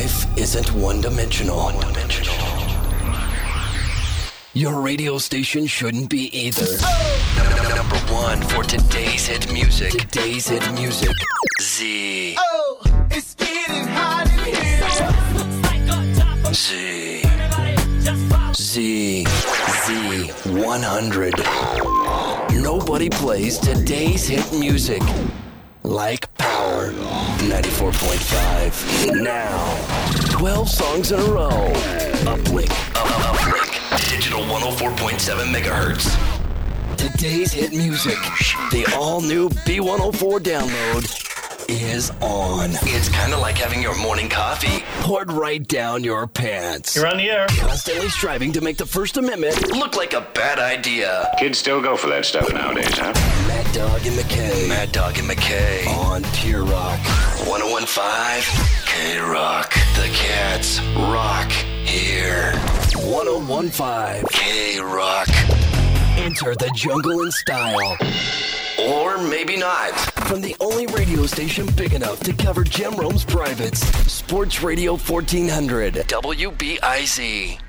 Life isn't one-dimensional. Your radio station shouldn't be either. Number one for today's hit music. Z. Oh, it's getting hot in here. Z 100. Nobody plays today's hit music like Power 94.5. Now, 12 songs in a row. Uplink. Digital 104.7 megahertz. Today's hit music. The all-new B104 download is on. It's kind of like having your morning coffee poured right down your pants. You're on the air. Constantly striving to make the First Amendment look like a bad idea. Kids still go for that stuff nowadays, huh? Mad Dog and McKay. On Pure Rock. 101.5 K-Rock. The Cats rock here. 101.5 K-Rock. Enter the jungle in style. Or maybe not. From the only radio station big enough to cover Jim Rome's privates. Sports Radio 1400. WBIZ.